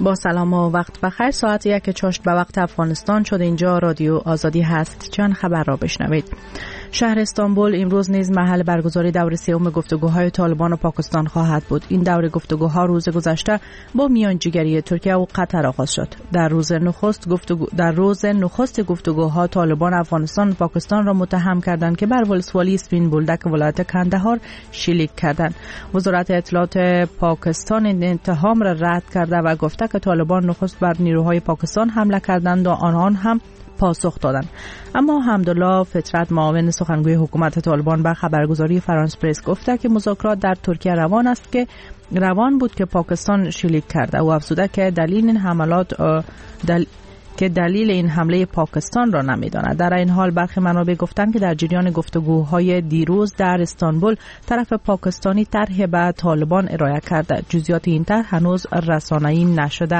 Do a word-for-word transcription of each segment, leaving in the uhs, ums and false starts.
با سلام و وقت بخیر. ساعت یک چاشت به وقت افغانستان شد. اینجا رادیو آزادی هست. چند خبر را بشنوید. شهر استانبول امروز نیز محل برگزاری دور سوم گفتگوهای طالبان و پاکستان خواهد بود. این دور گفتگوها روز گذشته با میانجیگری ترکیه و قطر آغاز شد. در روز نخست گفتگو در روز نخست گفتگوها طالبان افغانستان و پاکستان را متهم کردند که بر ولسوالی اسپین بولدک ولایت کندهار شلیک کردند. وزارت اطلاعات پاکستان این اتهام را رد کرده و گفته که طالبان نخست بر نیروهای پاکستان حمله کردند و آنان هم پاسخ دادند. اما حمدالله فطرت، معاون سخنگوی حکومت طالبان، به خبرگزاری فرانس پرس گفته که مذاکرات در ترکیه روان است که روان بود که پاکستان شلیک کرده و افزوده که دلیل این حملات دل... که دلیل این حمله پاکستان را نمی‌داند. در این حال برخی منابع گفتند که در جریان گفتگوهای دیروز در استانبول طرف پاکستانی طرح به طالبان ارائه کرده. جزئیات این طرح هنوز رسانه‌ای نشده.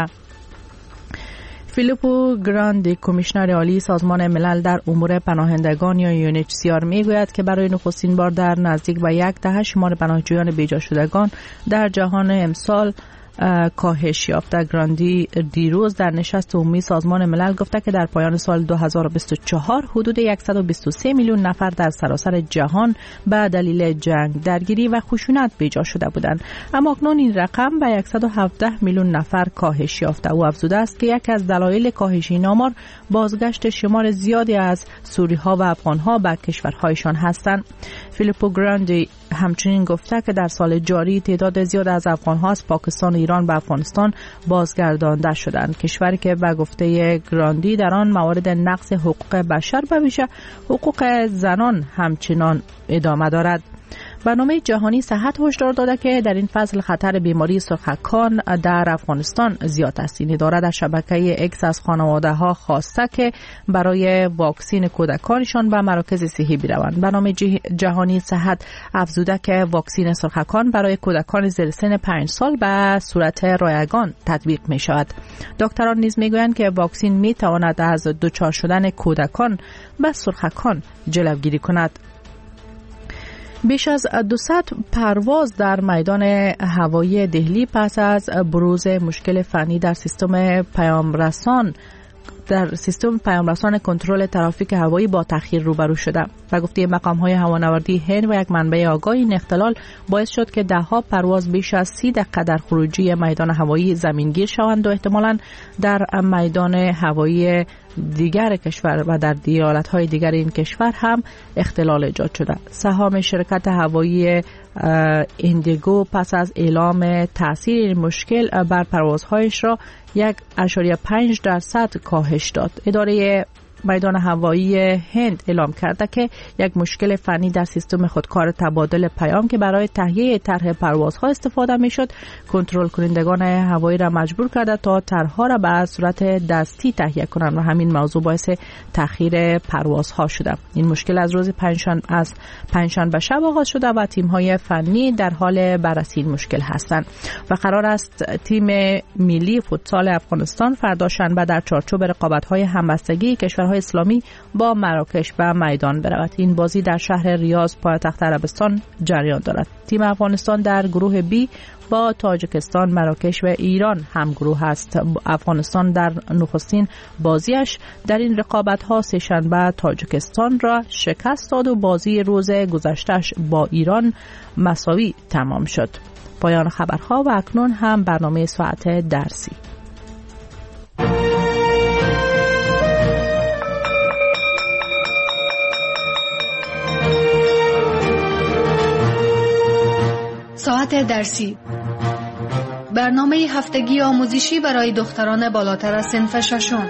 فیلیپو گراندی، کمیشنر عالی سازمان ملل در امور پناهندگان یا یو ان اچ سی آر، میگوید که برای نخستین بار در نزدیک به یک دهه شمار پناهجویان بیجا شدگان در جهان امسال کاهش یافته. گراندی دیروز در نشست عمومی سازمان ملل گفته که در پایان سال دو هزار و بیست و چهار حدود صد و بیست و سه میلیون نفر در سراسر جهان به دلیل جنگ، درگیری و خشونت بیجا شده بودند، اما اکنون این رقم به صد و هفده میلیون نفر کاهش یافته و افزوده است که یک از دلایل کاهش این آمار بازگشت شمار زیادی از سوری‌ها و افغان‌ها به کشورهایشان هستند. فیلیپو گراندی همچنین گفته که در سال جاری تعداد زیاد از افغان‌ها از پاکستان و ایران به افغانستان بازگردانده شدند، کشوری که به گفته گراندی در آن موارد نقض حقوق بشر به ویژه حقوق زنان همچنان ادامه دارد. برنامه جهانی صحت هشدار داده که در این فصل خطر بیماری سرخکان در افغانستان زیاد است. این اداره در شبکه اکس از خانواده ها خواسته که برای واکسین کودکانشان به مراکز صحی بروند. برنامه جهانی صحت افزوده که واکسین سرخکان برای کودکان زیر سن پنج سال به صورت رایگان تطبیق می شود. دکتران نیز می گویند که واکسین می تواند از دچار شدن کودکان به سرخکان جلوگیری کند. بیش از دویست پرواز در میدان هوایی دهلی پس از بروز مشکل فنی در سیستم پیامرسان در سیستم پیامرسان کنترل ترافیک هوایی با تأخیر روبرو شده. و گفته مقام‌های هوانوردی هند و یک منبع آگاه، این اختلال باعث شد که ده ها پرواز بیش از سی دقیقه در خروجی میدان هوایی زمینگیر شوند و احتمالاً در میدان هوایی دیگر کشور و در ایالت‌های دیگر این کشور هم اختلال ایجاد شده. سهام شرکت هوایی ایندیگو پس از اعلام تاثیر این مشکل بر پروازهایش را یک ممیز پنج درصد کاهش داد. اداره میدان هوایی هند اعلام کرده که یک مشکل فنی در سیستم خودکار تبادل پیام که برای تهیه طرح پروازها استفاده میشد، کنترل کنندگان هوایی را مجبور کرده تا طرحها را به صورت دستی تهیه کنند و همین موضوع باعث تأخیر پروازها شده. این مشکل از روز پنجشنبه از پنجشنبه شب آغاز شده و تیم‌های فنی در حال بررسی این مشکل هستند و قرار است تیم ملی فوتسال افغانستان فردا شنبه در چارچوب رقابت‌های همبستگی کشور های اسلامی با مراکش به میدان برود. این بازی در شهر ریاض پایتخت عربستان جریان دارد. تیم افغانستان در گروه بی با تاجیکستان، مراکش و ایران هم گروه است. افغانستان در نخستین بازیش در این رقابت ها سه شنبه تاجیکستان را شکست داد و بازی روز گذشتهش با ایران مساوی تمام شد. پایان خبرها و اکنون هم برنامه ساعت درسی. ساعت درسی، برنامه هفتگی آموزشی برای دختران بالاتر از صنف ششم.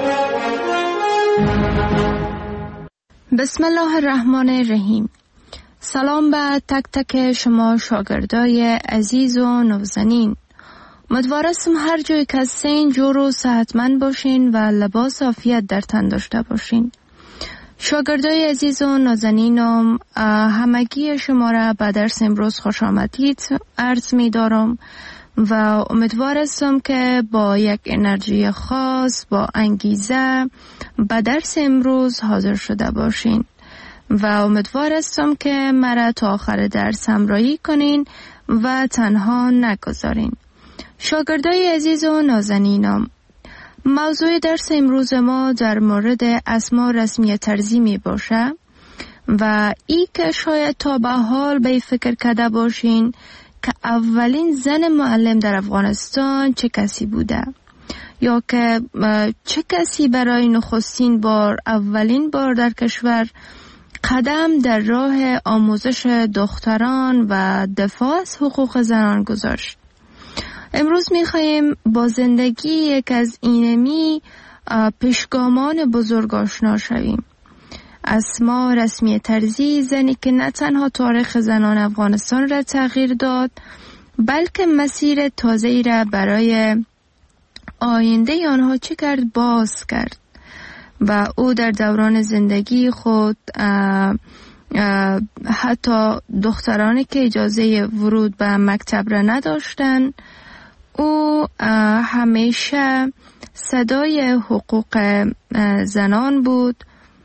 بسم الله الرحمن الرحیم. سلام به تک تک شما شاگردای عزیز و نازنین. امیدوارم هر جای که هستین جور و صحتمند باشین و لباس عافیت در تن داشته باشین. شاگردای عزیز و نازنینم، همگی شما را به درس امروز خوش آمدید عرض می دارم و امیدوار هستم که با یک انرژی خاص، با انگیزه به درس امروز حاضر شده باشین و امیدوار هستم که مرا تا آخر درس همراهی کنین و تنها نگذارین. شاگردای عزیز و نازنینم، موضوع درس امروز ما در مورد اسما رسمی طرزی می باشه و ای که شاید تا به حال به فکر کرده باشین که اولین زن معلم در افغانستان چه کسی بوده، یا که چه کسی برای نخستین بار اولین بار در کشور قدم در راه آموزش دختران و دفاع از حقوق زنان گذاشت. امروز می‌خوایم با زندگی یک از اینمی پیشگامان بزرگ آشنا شویم. اسما رسمی طرزی، زنی که نه تنها تاریخ زنان افغانستان را تغییر داد، بلکه مسیر تازه‌ای را برای آینده آنها چه کرد باز کرد و او در دوران زندگی خود اه اه حتی دخترانی که اجازه ورود به مکتب را نداشتن، او همیشه صدای حقوق زنان بود.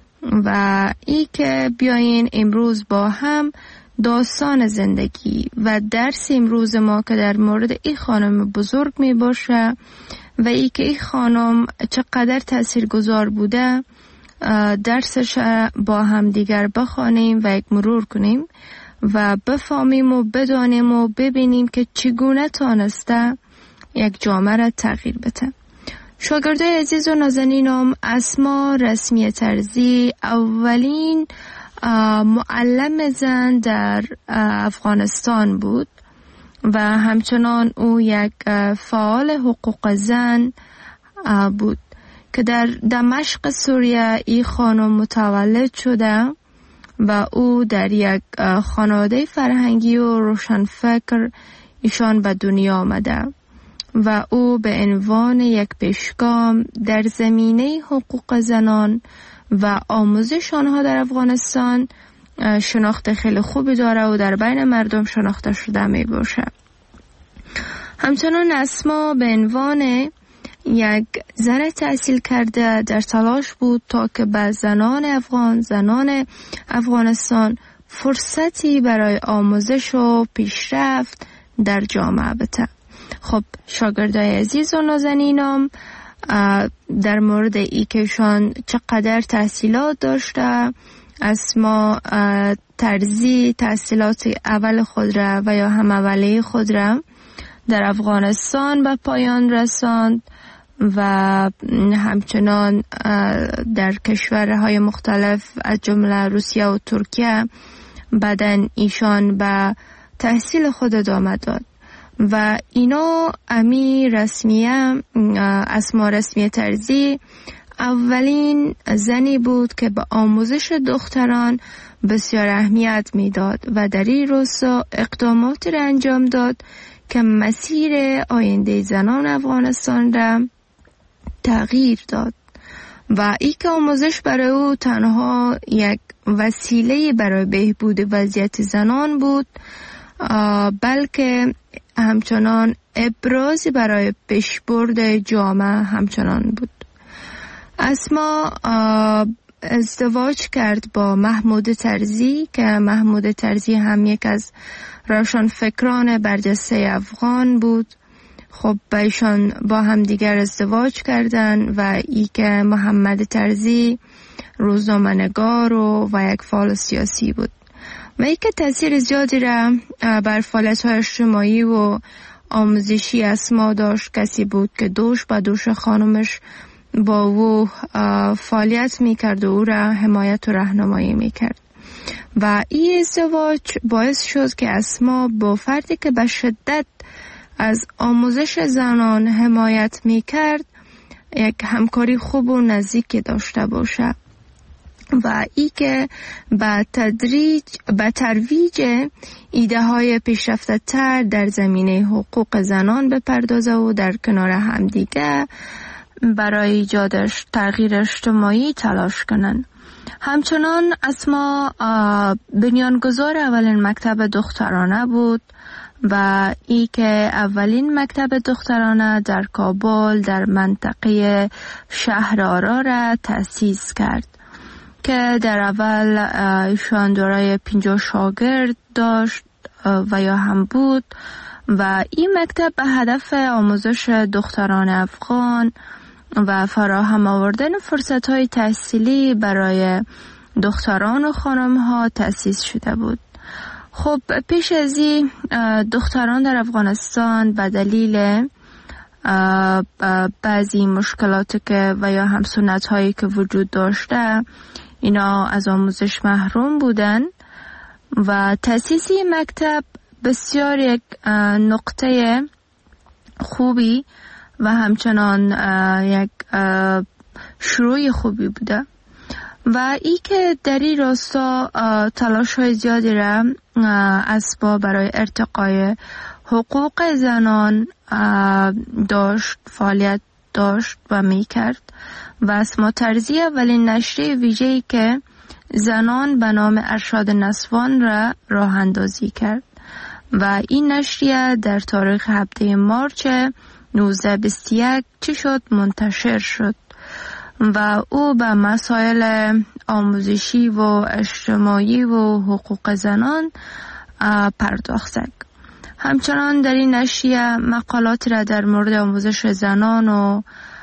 و ای که بیاین امروز با هم داستان زندگی و درس امروز ما که در مورد این خانم بزرگ می باشه و ای که این خانم چقدر تاثیرگذار بوده درسش با هم دیگر بخوانیم و یک مرور کنیم و بفهمیم و بدانیم و ببینیم که چگونه تانسته یک جامعه را تغییر بده. شاگردای عزیز و نازنینم، اسما رسمی طرزی اولین معلم زن در افغانستان بود و همچنان او یک فعال حقوق زن بود که در دمشق سوریه این خانم متولد شده و او در یک خانواده فرهنگی و روشنفکر ایشان به دنیا آمده و او به عنوان یک پیشگام در زمینه حقوق زنان و آموزش آنها در افغانستان شناخت خیلی خوبی داره و در بین مردم شناخته شده می باشه. همچنان اسما به عنوان یک زن تحصیل کرده در تلاش بود تا که به زنان افغان، زنان افغانستان فرصتی برای آموزش و پیشرفت در جامعه بده. خب شاگردای عزیز و نازنینم، در مورد ای که شان چقدر تحصیلات داشته، اسما طرزی تحصیلات اول خود را و یا هم اولیه خود را در افغانستان به پایان رساند و همچنان در کشورهای مختلف از جمله روسیه و ترکیه بعدن ایشان به تحصیل خود ادامه داد و اینا امی رسمیه اسما رسمی طرزی اولین زنی بود که به آموزش دختران بسیار اهمیت میداد و در این راستا اقداماتی را انجام داد که مسیر آینده زنان افغانستان را تغییر داد و ای که آموزش برای او تنها یک وسیله برای بهبود وضعیت زنان بود، بلکه همچنان ابرازی برای پیشبرد جامعه همچنان بود. اسما ازدواج کرد با محمود طرزی که محمود طرزی هم یک از روشنفکران برجسته افغان بود. خب ایشان با هم دیگر ازدواج کردند و ای که محمد طرزی روزنامه‌نگار و, و یک فعال سیاسی بود و ای که تاثیر زیادی را بر فعالیت‌های اجتماعی و آموزشی اسما داشت. کسی بود که دوش با دوش خانمش با او فعالیت میکرد و او را حمایت و راهنمایی میکرد و این ازدواج باعث شد که اسما با فردی که به شدت از آموزش زنان حمایت میکرد یک همکاری خوب و نزدیکی داشته باشه و ای که به تدریج به ترویج ایده های پیشرفته تر در زمینه حقوق زنان بپردازه و در کنار همدیگه برای ایجادش تغییر اجتماعی تلاش کنن. همچنان اسما بنیانگذار اولین مکتب دخترانه بود و ای که اولین مکتب دخترانه در کابل در منطقه شهر آرا را تأسیس کرد که در اول ایشان دارای پنجاه شاگرد داشت و یا هم بود و این مکتب به هدف آموزش دختران افغان و فراهم آوردن فرصت‌های تحصیلی برای دختران و خانم‌ها تأسیس شده بود. خب پیش از این دختران در افغانستان به دلیل بعضی مشکلات که و یا هم سنت‌هایی که وجود داشته اینا از آموزش محروم بودن و تأسیس این مکتب بسیار یک نقطه خوبی و همچنان یک شروع خوبی بوده و ای که در این راستا تلاش های زیادی را اسباب برای ارتقای حقوق زنان داشت فعالیت داشت و می کرد و اسما ترزی اولین نشریه ویژه‌ای که زنان به نام ارشاد نسوان را راه اندازی کرد و این نشریه در تاریخ هفده مارچ نوزده بیست و یک چی شد منتشر شد و او به مسائل آموزشی و اجتماعی و حقوق زنان پرداخت. همچنان در این نشریه مقالات را در مورد آموزش زنان و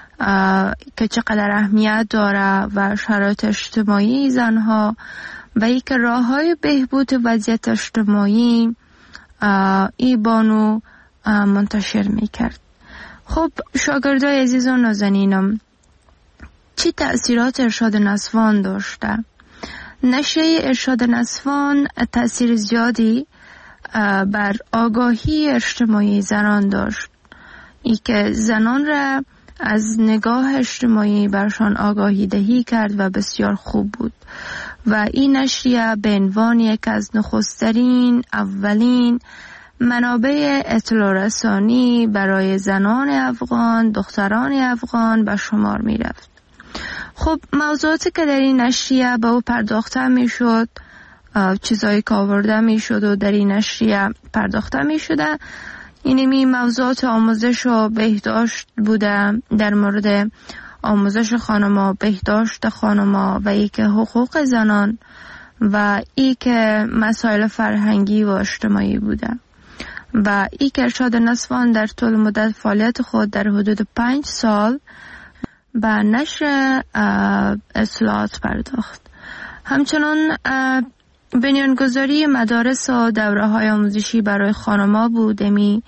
که چقدر اهمیت داره و شرایط اجتماعی زنها و ای که راه های بهبود وضعیت اجتماعی ای بانو منتشر می کرد. خب شاگردای عزیز و نازنینم، چی تأثیرات ارشاد نسوان داشته؟ نشریه ارشاد نسوان تأثیر زیادی بر آگاهی اجتماعی زنان داشت، ای که زنان را از نگاه اجتماعی برشان آگاهی دهی کرد و بسیار خوب بود و این نشریه به عنوان یک از نخسترین اولین منابع اطلاع رسانی برای زنان افغان، دختران افغان به شمار می رفت. خب موضوعاتی که در این نشریه به او پرداخته می شد، چیزایی که آورده می شد و در این نشریه پرداخته می شده، اینمی موضوعات آموزش و بهداشت بوده، در مورد آموزش خانما، بهداشت خانما و ای که حقوق زنان و ای که مسائل فرهنگی و اجتماعی بوده و ای که ارشاد نسوان در طول مدت فعالیت خود در حدود پنج سال به نشر اطلاعات پرداخت. همچنان بنیانگذاری مدارس و دوره های آموزشی برای خانما بود. امی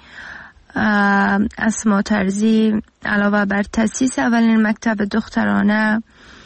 اسما ترزی علاوه بر تأسیس اولین مکتب دخترانه،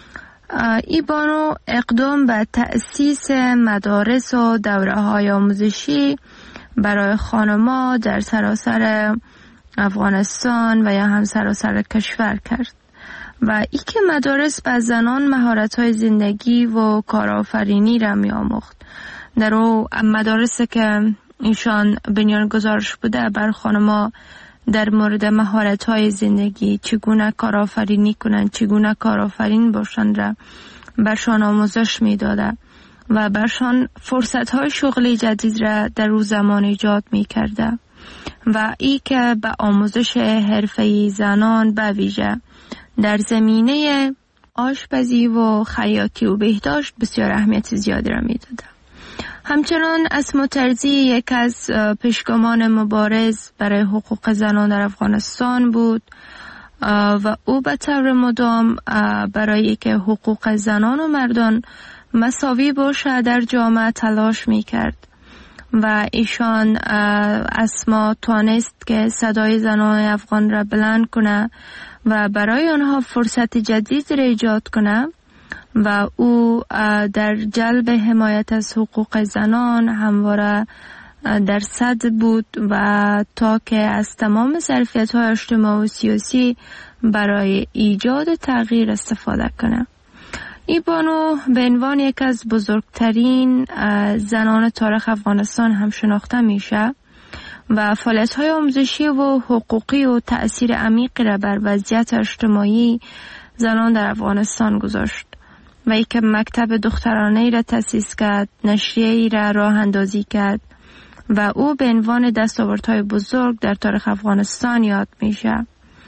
ای بانو اقدام به تأسیس مدارس و دوره های آموزشی برای خانما در سراسر افغانستان و یا هم سراسر کشور کرد و ای که مدارس به زنان مهارت‌های زندگی و کارآفرینی را می‌آموخت. در او مدارسی که ایشان بنیانگذارش بوده بر خانما در مورد مهارت‌های زندگی، چگونه کارآفرینی کنند، چگونه کارآفرین باشند را برشان آموزش می‌داده و برشان فرصت‌های شغلی جدید را در او زمان ایجاد می‌کرده و ای که به آموزش حرفه‌ای زنان به ویژه در زمینه آشپزی و خیاطی و بهداشت بسیار اهمیت زیادی را می‌داده. همچنان اسما ترزی یک از پیشگامان مبارز برای حقوق زنان در افغانستان بود و او به طور مدام برای که حقوق زنان و مردان مساوی باشه در جامعه تلاش می‌کرد و ایشان اسما توانست که صدای زنان افغان را بلند کنه و برای آنها فرصت جدید را ایجاد کنه و او در جلب حمایت از حقوق زنان همواره در صدر بود و تا که از تمام ظرفیت‌های اجتماعی و سیاسی برای ایجاد تغییر استفاده کنه. این بانو به عنوان یک از بزرگترین زنان تاریخ افغانستان هم شناخته میشه و فعالیت‌های آموزشی و حقوقی و تأثیر عمیقی را بر وضعیت اجتماعی زنان در افغانستان گذاشت و ای که مکتب دخترانه ای را تأسیس کرد، نشریه ای را راه اندازی کرد و او به عنوان دستاوردهای بزرگ در تاریخ افغانستان یاد میشه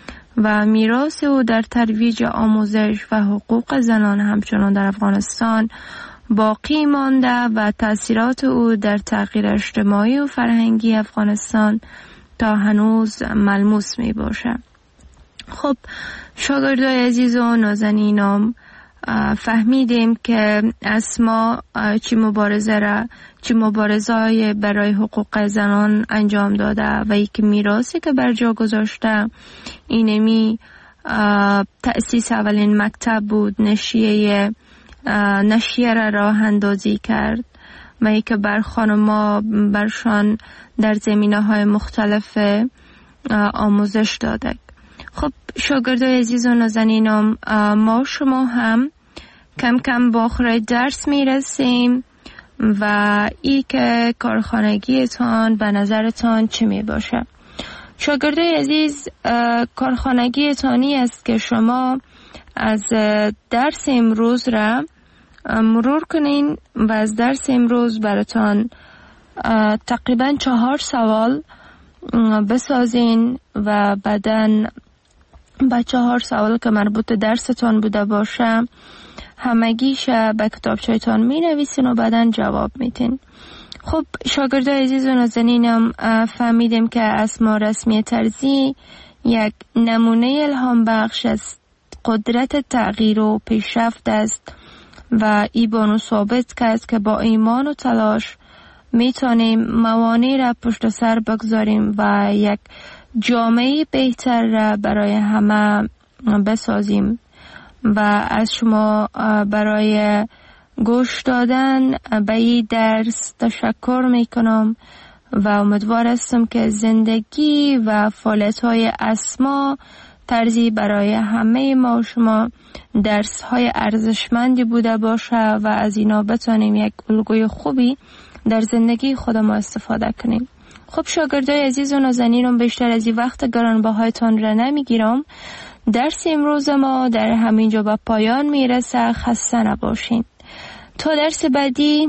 و میراث او در ترویج آموزش و حقوق زنان همچنان در افغانستان باقی مانده و تأثیرات او در تغییر اجتماعی و فرهنگی افغانستان تا تا هنوز ملموس می باشه. خب شاگردای عزیز و نازنینم، فهمیدیم که اسما چی مبارزه را چی مبارزه برای حقوق زنان انجام داده و یک میراثی که بر جا گذاشته اینمی تأسیس اولین مکتب بود، نشریه نشریه را راه اندازی کرد و ای که بر خانما برشان در زمینه های مختلف آموزش داده. خب شاگردای عزیز و نازنینم، ما شما هم کم کم با آخر درس می و ای که کارخانگیتان به نظرتان چی می باشه؟ شاگردای عزیز، کارخانگیتانی است که شما از درس امروز را مرور کنین و از درس امروز براتان تقریبا چهار سوال بسازین و بعدن با چهار سوال که مربوط درستان بوده باشه همگیش به کتابچه‌تان می نویسین و بعدن جواب میتین. خب شاگردای عزیز و نازنینم، فهمیدیم که اسما رسمی طرزی یک نمونه الهام بخش است، قدرت تغییر و پیشرفت است و ایبانو ثابت کرد که با ایمان و تلاش میتونیم موانع را پشت سر بگذاریم و یک جامعه بهتر را برای همه بسازیم. و از شما برای گوش دادن به این درس تشکر میکنم و امیدوار هستم که زندگی و فعالیت‌های اسما طرزی برای همه ما و شما درس‌های ارزشمندی بوده باشه و از اینا بتونیم یک الگوی خوبی در زندگی خود ما استفاده کنیم. خب شاگردای عزیز و نازنینم، بیشتر از این وقت گرانبهایتان را نمیگیرم. درس امروز ما در همینجا به پایان میرسه. خسته نباشین. تا درس بعدی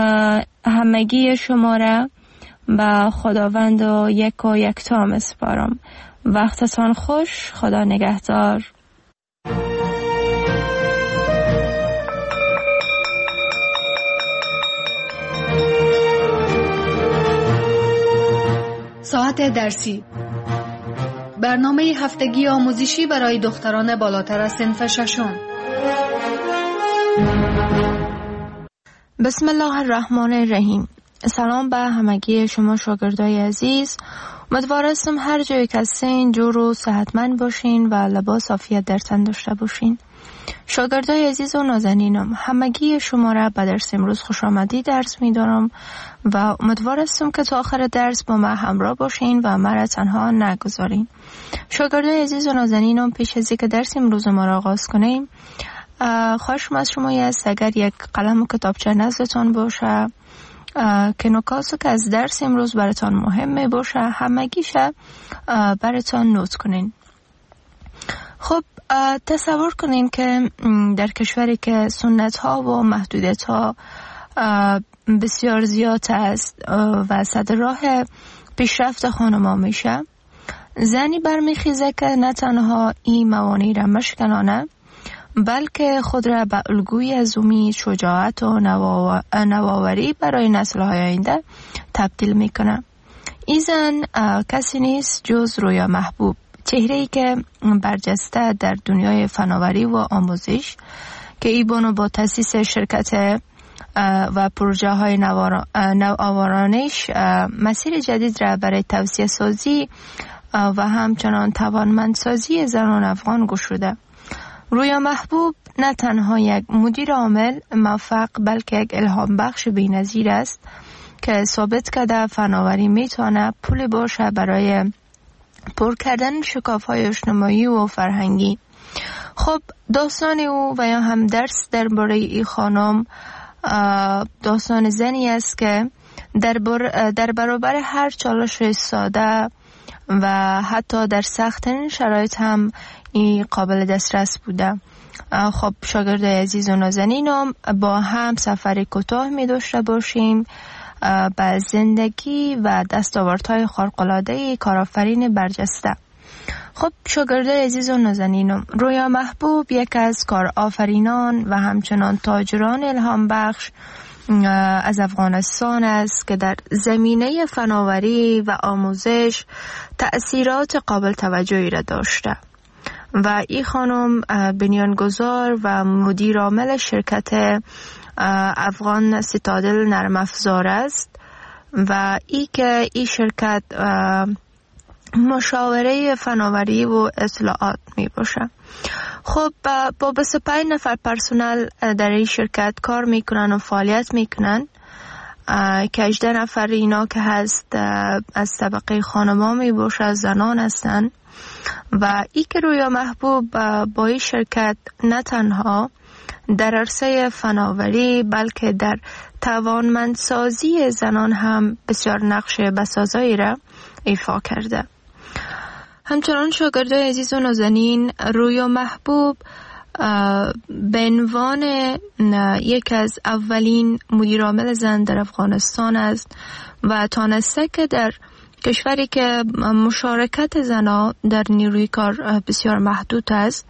همگی شما را به خداوند و یک و یکتا میسپارم. وقتتان خوش. خدا نگهدار. ساعت درسی، برنامه هفتگی آموزشی برای دختران بالاتر از صنف ششم. بسم الله الرحمن الرحیم. سلام به همگی شما شاگردای عزیز. امیدوار هستم هر جایی که هستین جور و صحتمند باشین و لباس عافیت در تن داشته باشین. شاگردای عزیز و نازنینم، همگی شما را به درس امروز خوش آمدید درس می‌دارم و امیدوار هستم که تا آخر درس با من همراه باشین و مرا تنها نگذارین. شاگردای عزیز و نازنینم، پیش از اینکه درس امروز ما را آغاز کنیم، خواهشم از شما است اگر یک قلم و کتابچه نزدتان باشه که نکاتی که از درس امروز براتان مهمه باشه همگیش براتان نوت کنین. خب تصور کنین که در کشوری که سنت ها و محدودیت ها بسیار زیاد است و صد راه پیشرفت خانما میشه، زنی برمیخیزه که نه تنها این موانع را مشکنانه بلکه خود را به الگوی از امید، شجاعت و نوآوری برای نسل‌های آینده تبدیل میکنه. این زن کسی نیست جز رویا محبوب، چهره‌ای که برجسته در دنیای فناوری و آموزش که ایبانو با تأسیس شرکت و پروژه های نوآورانش مسیر جدید را برای توسعه سازی و همچنان توانمندسازی زنان افغان گشوده. رویا محبوب نه تنها یک مدیر عامل موفق بلکه یک الهام بخش بی‌نظیر است که ثابت کرده فناوری میتونه پول باشه برای پر کردن شکاف‌های اجتماعی و فرهنگی. خب داستان او و یا هم درس درباره این خانم داستان زنی است که در, بر در برابر هر چالش ساده و حتی در سخت‌ترین شرایط هم این قابل دسترس بوده. خب شاگردای عزیز و نازنینم، با هم سفر کوتاه می داشته باشیم به زندگی و دستاوردهای خارق‌العاده کارآفرین برجسته. خب شاگردای عزیز و نازنینم، رویا محبوب یک از کارآفرینان و همچنان تاجران الهام بخش از افغانستان است که در زمینه فناوری و آموزش تأثیرات قابل توجهی را داشته و این خانم بنیانگذار و مدیر عامل شرکت افغان سیتادل نرم افزار است و ای که این شرکت مشاوره فناوری و اطلاعات می باشه. خب با بیست و پنج نفر پرسنل در این شرکت کار میکنن و فعالیت میکنن که هجده نفر اینا که هست از طبقه خانما می باشه، زنان هستن و ای که رویا محبوب با این شرکت نه تنها در عرصه فناوری بلکه در توانمندسازی زنان هم بسیار نقش بسازایی را ایفا کرده. همچنان شاگردای عزیز و نازنین، رویا محبوب به عنوان یک از اولین مدیر عامل زن در افغانستان است و تانسته که در کشوری که مشارکت زنها در نیروی کار بسیار محدود است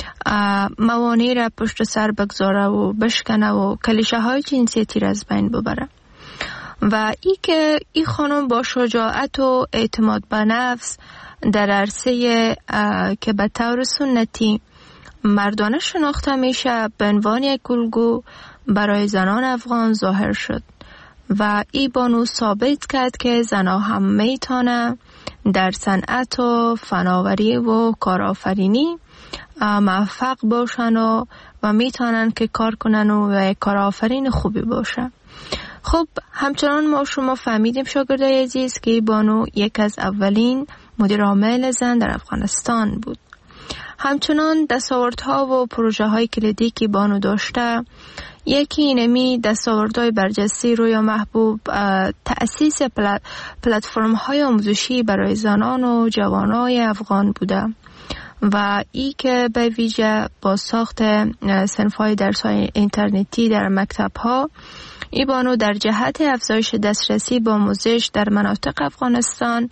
موانع را پشت سر بگذاره و بشکنه و کلیشه های جنسیتی را از بین ببره و ای که این خانم با شجاعت و اعتماد به نفس در عرصه که به طور سنتی مردانه شناخته میشه به عنوان یک الگو برای زنان افغان ظاهر شد و ای بانو ثابت کرد که زنها هم میتونه در صنعت و فناوری و کارآفرینی موفق باشن و, و میتونن که کار کنن و کارآفرین خوبی باشن. خب همچنان ما شما فهمیدیم شاگردای عزیز که ای بانو یک از اولین مدیر عامل زن در افغانستان بود. همچنان دستاوردها و پروژه های کلیدی که بانو داشته، یکی اینمی دستاوردهای برجسته رویا محبوب تأسیس پلتفرم های آموزشی برای زنان و جوانای افغان بوده و ای که به ویژه با ساخت صنف‌های درس‌های اینترنتی در مکتب‌ها، ای بانو در جهت افزایش دسترسی به آموزش در مناطق افغانستان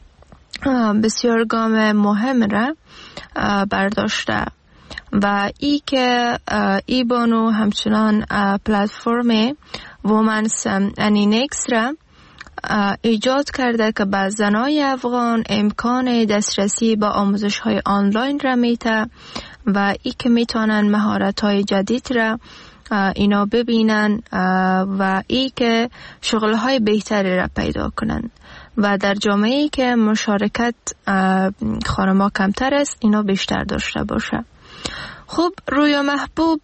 بسیار گام مهم را برداشته و ای که ای بانو همچنان پلتفرم وومنز انینکس را ایجاد کرده که به زنای افغان امکان دسترسی به آموزش های آنلاین را میده و ای که میتونن مهارت های جدید را اینا ببینن و ای که شغل های بهتری را پیدا کنن و در جامعه‌ای که مشارکت خانم‌ها کمتر است اینا بیشتر داشته باشه. خب رویا محبوب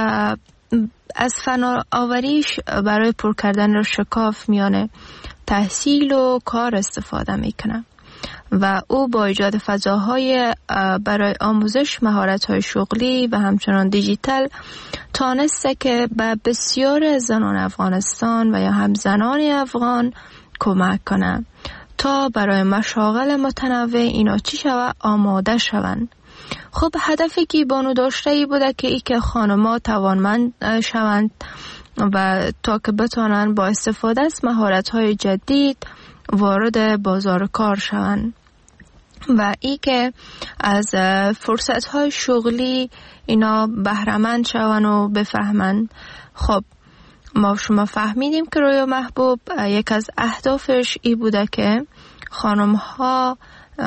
از فناوریش برای پر کردن شکاف میانه تحصیل و کار استفاده میکنه و او با ایجاد فضاهای برای آموزش مهارت‌های شغلی و همچنان دیجیتال تانسته که به بسیار زنان افغانستان و یا هم زنان افغان کمک کنه تا برای مشاغل متنوع اینا چی شوه آماده شوند. خب هدفی که بانو داشته ای بوده که ای که خانم‌ها توانمند شوند و تا که بتونن با استفاده از مهارت‌های جدید وارد بازار کار شوند و ای که از فرصت‌های شغلی اینا بهره‌مند شوند و بفهمند. خب ما شما فهمیدیم که رویا محبوب یک از اهدافش ای بوده که خانم‌ها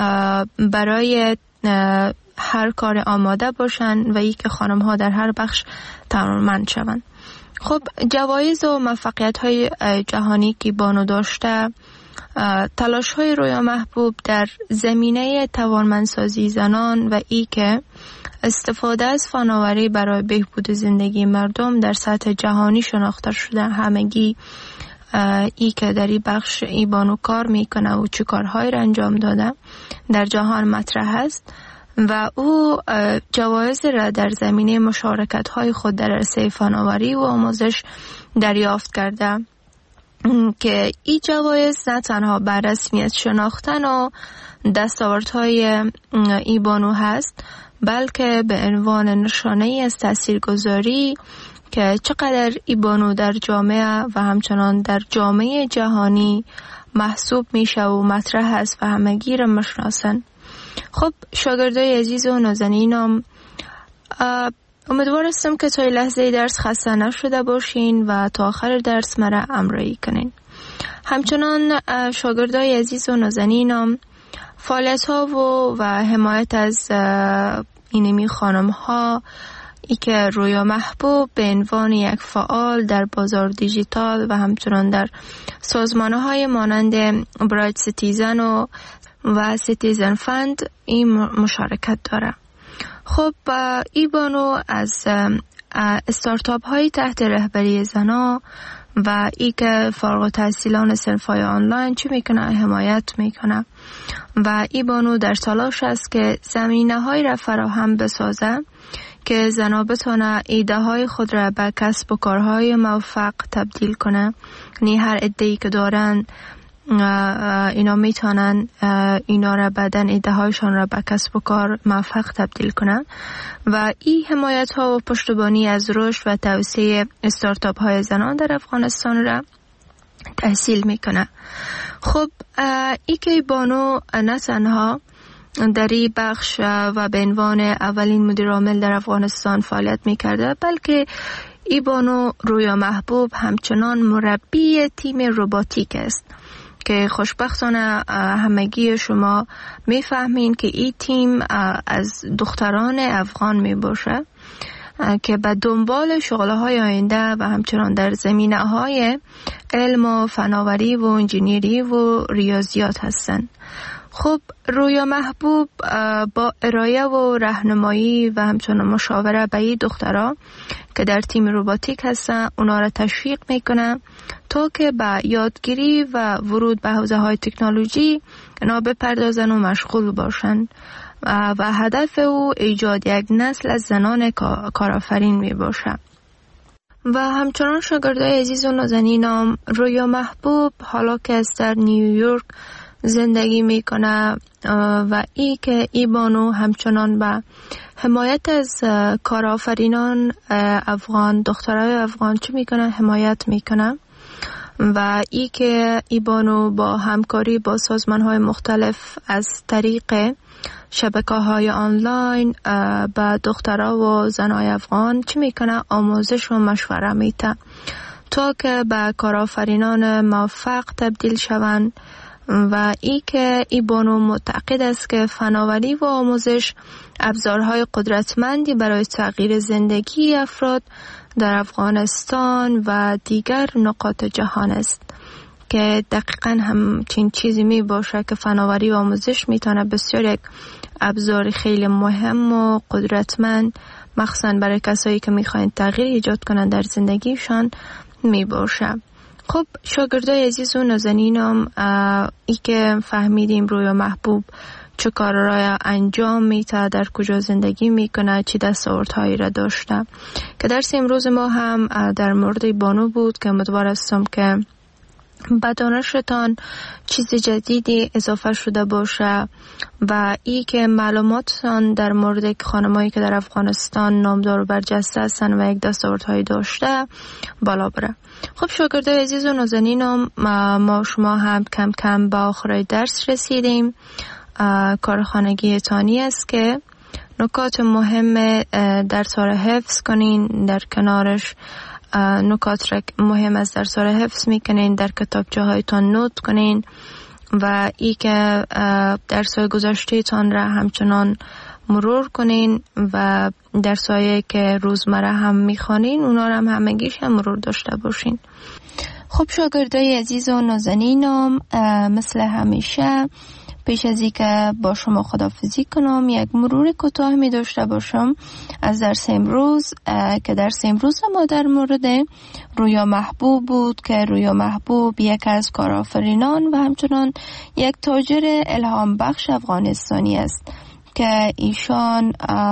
برای هر کار آماده باشن و ای که خانم‌ها در هر بخش توانمند شوند. خب جوایز و موفقیت‌های جهانی که بانو داشته، تلاش‌های رویا محبوب در زمینه توانمندسازی زنان و ای که استفاده از فناوری برای بهبود زندگی مردم در سطح جهانی شناخته شده. همگی ای که در این بخش ای بانو کار میکنه و چه کارهایی را انجام داده در جهان مطرح است و او جوایز را در زمینه مشارکت های خود در عرصه فناوری و آموزش دریافت کرده که این جوایز نه تنها بر رسمیت شناختن و دستاوردهای ای بانو هست بلکه به عنوان نشانه از تاثیرگذاری که چقدر ای بانو در جامعه و همچنان در جامعه جهانی محسوب میشه و مطرح است و همگی را میشناسن. خب شاگردای عزیز و نازنینم، امیدوار هستم که تا لحظه درس خسته نشده باشین و تا آخر درس مرا همراهی کنین. همچنان شاگردای عزیز و نازنینم، فعالیت ها و, و حمایت از اینمی خانم ها ای که رویا محبوب به عنوان یک فعال در بازار دیجیتال و همچنان در سازمان های مانند برایت سیتیزن و و سیتیزن فند این مشارکت داره. خب ای بانو از استارتاپ های تحت رهبری زنا و ای که فارغ التحصیلان صنف‌های آنلاین چی میکنه؟ حمایت میکنه و ای بانو در تلاش است که زمینه های را فراهم بسازه که زنا بتونه ایده های خود را به کسب و کارهای موفق تبدیل کنه. یعنی هر ایده‌ای که دارن اینا میتونن اینا را بعدن ایده هایشان را به کسب و کار موفق تبدیل کنن و این حمایت ها و پشتیبانی از رشد و توسعه استارتاپ های زنان در افغانستان را تحصیل میکنه. خب ای که بانو نه تنها در این بخش و به عنوان اولین مدیر عامل در افغانستان فعالیت میکرده، بلکه ای بانو رویا محبوب همچنان مربی تیم روباتیک است که خوشبختانه همگی شما میفهمین که این تیم از دختران افغان می باشه که به دنبال شغله های آینده و همچنان در زمینه های علم و فناوری و انجینیری و ریاضیات هستند. خب رویا محبوب با ارائه و راهنمایی و همچنان مشاوره به این دخترها که در تیم روباتیک هستن اونا را تشویق میکنه تا که به یادگیری و ورود به حوزه های تکنولوژی اینا بپردازن و مشغول باشن و هدف او ایجاد یک نسل از زنان کارآفرین می باشه. و همچنان شاگردای عزیز و نازنینم، رویا محبوب حالا که از در نیویورک زندگی میکنه و ای که ای بانو همچنان به حمایت از کارآفرینان افغان، دخترای افغان چی میکنه؟ حمایت میکنه و ای که ای بانو با همکاری با سازمان های مختلف از طریق شبکه های آنلاین به دخترها و زنای افغان چی میکنه؟ آموزش و مشوره میده تا که به کارآفرینان موفق تبدیل شوند و ای که ای بانو معتقد است که فناوری و آموزش ابزارهای قدرتمندی برای تغییر زندگی افراد در افغانستان و دیگر نقاط جهان است که دقیقاً همچین چیزی می باشه که فناوری و آموزش میتونه بسیار یک ابزار خیلی مهم و قدرتمند مخصوصاً برای کسایی که میخواین تغییر ایجاد کنن در زندگیشان می باشه. خب شاگردای عزیز و نازنینم، ای که فهمیدیم رویا محبوب چه کار را انجام میده، در کجا زندگی میکنه، چی دستاوردهایی را داشته، که درس امروز ما هم در مورد بانو بود که امیدوار هستم که به دانشتان چیز جدیدی اضافه شده باشه و ای که معلوماتتان در مورد خانمایی که در افغانستان نامدار و برجسته هستن و یک دستاوردهایی داشته بالا بره. خب شاگردای عزیز و نازنینم، ما شما هم کم کم به آخر درس رسیدیم. کار خانگی تانی است که نکات مهم درس را حفظ کنین، در کنارش نکات را مهم از درس را حفظ میکنین، در کتابچه هایتان نوت کنین و ای که درس های گذشته تان را همچنان مرور کنین و درس هایی که روزمره هم میخوانین اونا را هم همگیش هم مرور داشته باشین. خب شاگردای عزیز و نازنینم، مثل همیشه پیش از این که با شما خداحافظی کنم یک مرور کوتاه می داشته باشم از درس امروز که درس امروز ما در مورد رویا محبوب بود که رویا محبوب یک از کارآفرینان و همچنان یک تاجر الهام بخش افغانستانی است که ایشان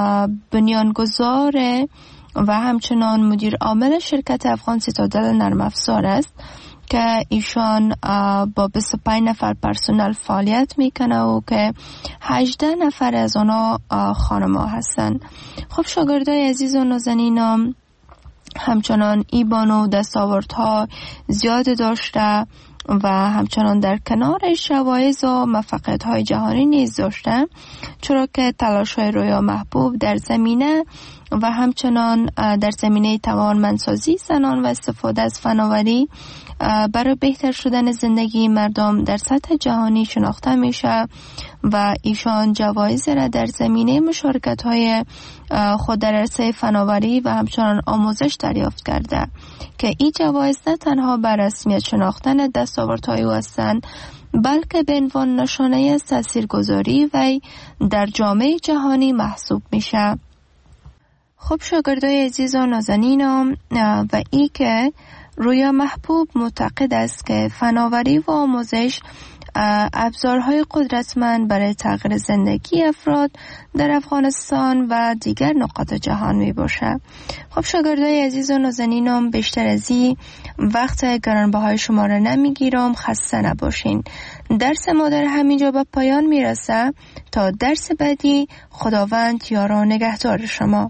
بنیانگذار و همچنان مدیر عامل شرکت افغان سیتادل نرم افزار است که ایشان با بیست و پنج نفر پرسنل فعالیت میکنه و که هجده نفر از اونا خانم‌ها هستن. خب شاگردای عزیز و نازنینم، همچنان ای بانو دستاوردها زیاد داشته و همچنان در کنارش جوایز و موفقیت‌های جهانی نیز داشته، چرا که تلاش‌های رویا محبوب در زمینه و همچنان در زمینه توانمندسازی زنان و استفاده از فناوری برای بهتر شدن زندگی مردم در سطح جهانی شناخته میشه و ایشان جوایز را در زمینه مشارکت‌های خود در عرصه فناوری و همچنان آموزش دریافت کرده که این جوایز نه تنها بر رسمیت شناختن دستاوردهای او هستند، بلکه به عنوان نشانه از تاثیرگذاری وی در جامعه جهانی محسوب میشه. خب شاگردای عزیز و نازنینم، و ای که رویا محبوب معتقد است که فناوری و آموزش ابزارهای قدرتمند برای تغییر زندگی افراد در افغانستان و دیگر نقاط جهان می باشه. خب شاگردای عزیز و نازنینم، بیشتر از این وقت گرانبهای شما را نمیگیرم، خسته نباشین. درس ما در همینجا به پایان میرسه. تا درس بعدی، خداوند یار و نگهدار شما.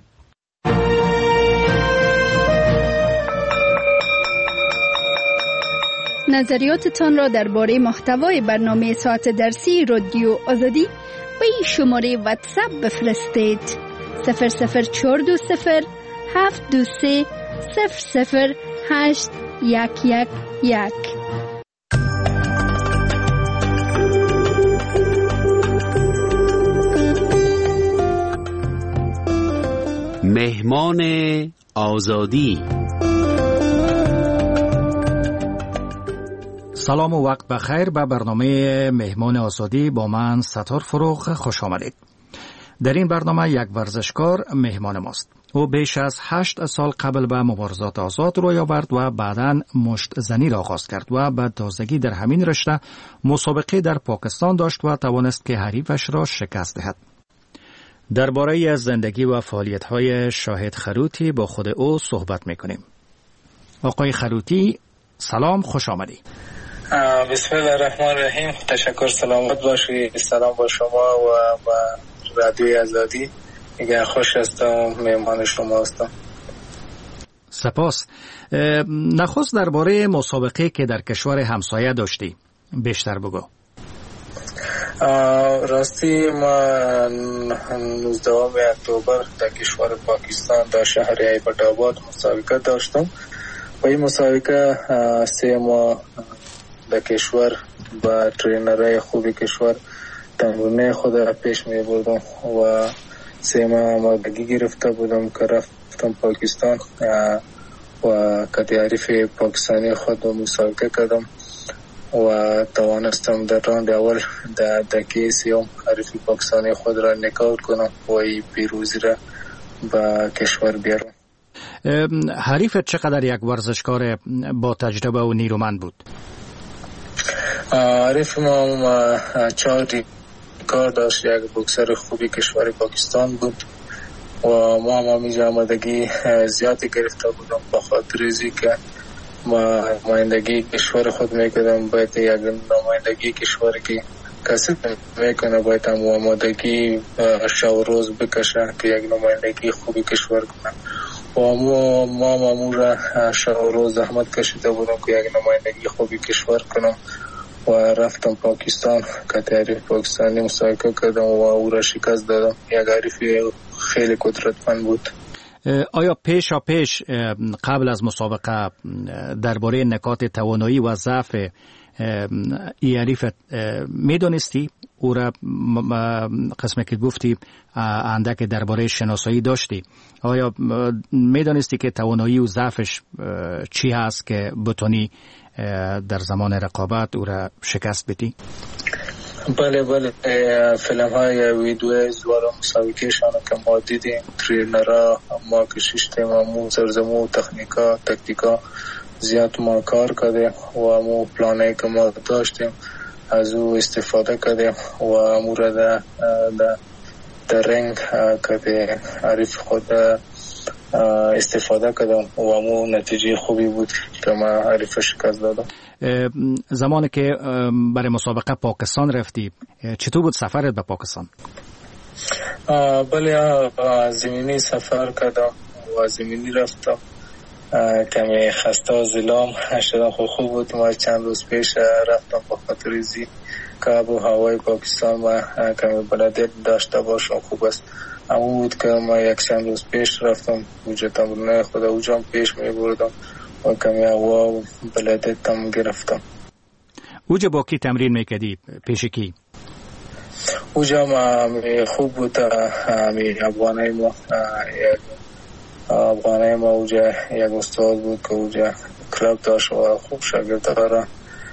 نظریاتتان را درباره محتوای برنامه ساعت درسی رادیو آزادی به این شماره واتساپ بفرستید: صفر صفر چهار دو صفر هفت دو سه صفر صفر هشت یک یک یک. مهمان آزادی. سلام و وقت بخیر به برنامه مهمان آزادی. با من ستار فروغ خوش آمدید. در این برنامه یک ورزشکار مهمان ماست. او بیش از هشت سال قبل به مبارزات آزاد روی آورد و بعداً مشت زنی را آغاز کرد و به تازگی در همین رشته مسابقه در پاکستان داشت و توانست که حریفش را شکست دهد. درباره از زندگی و فعالیت‌های شاهد خروتی با خود او صحبت می‌کنیم. آقای خروتی، سلام، خوش آمدید. بسم الله الرحمن الرحیم. تشکر، سلامت باشید. سلام با شما و با رادیوی آزادی. میگه خوش هستم، مهمان شما هستم. سپاس. نخست درباره مسابقه که در کشور همسایه داشتی بیشتر بگو. راستی ما نوزدهم اکتبر در کشور پاکستان در شهر ایبت آباد مسابقه داشتم و این مسابقه سه ماه در کشور با ترینرهای خوبی کشور تمرینه خود را پیش می بردم و سه ماه آمادگی گرفته بودم که رفتم پاکستان و که تعریف پاکستانی خود مسابقه کردم و توانستم در راند اول در دقیقه سیوم حریف پاکستانی خود را نکاوت کنم و این پیروزی را به کشور بیارم. حریفت چقدر یک ورزشکار با تجربه و نیرومند بود؟ حریف ما چهار کار داشت. یک بوکسر خوبی کشور پاکستان بود و ما هم همیشه آمادگی زیادی گرفته بودم به خاطر ازی که ما نمایندگی کشور خود میکردم. باید یک نمایندگی کشور که کسی میکنه باید هم آمادگی شب روز بکشه که یک نمایندگی خوبی کشور کنه و ما ما مامورا شب روز زحمت کشیده بودم که یک نمایندگی خوبی کشور کنم و رفتم پاکستان که تعریف پاکستانی مسابقه کردم و او را شکست دادم. یک حریف خیلی قدرتمند بود. آیا پیشا پیش قبل از مسابقه درباره نکات توانایی و ضعف ای حریفت میدونستی؟ او را قسمه که گفتی اندک درباره شناسایی داشتی، آیا میدونستی که توانایی و ضعفش چی هست که بتونی در زمان رقابت او را شکست بدی؟ بله بله، فیلم های ویدیو زوارا مسابقه شانه که ما دیدیم، ترینرها ما کشیشتیم و مو زرزمو تکنیکا تکتیکا زیاد ما کار کردیم و مو پلانه که ما داشتیم از او استفاده کردیم و مو را در در رنگ که عریف خود استفاده کردم و مو نتیجه خوبی بود که ما عریف شکست دادم. زمانی که برای مسابقه پاکستان رفتی چطور بود سفرت به پاکستان؟ بله، زمینی سفر کردم و زمینی رفتم کمی خسته و زلام شدم. خوب خوب بود. ما چند روز پیش رفتم با خاطر ریزی که آب و هوای پاکستان ما کمی بلدیت داشته باشم خوب است. اما بود که ما یک چند روز پیش رفتم اوجا تمرینای خود اوجا پیش می بردم و کمی هوا و بلدیت هم گرفتم. اوجا با کی تمرین میکردی؟ پیش کی؟ اوجا ما خوب بود. همی افغانای ما یک افغانای ما اوجا یک استاد بود که اوجا کلاب داشت و خوب شاگردها را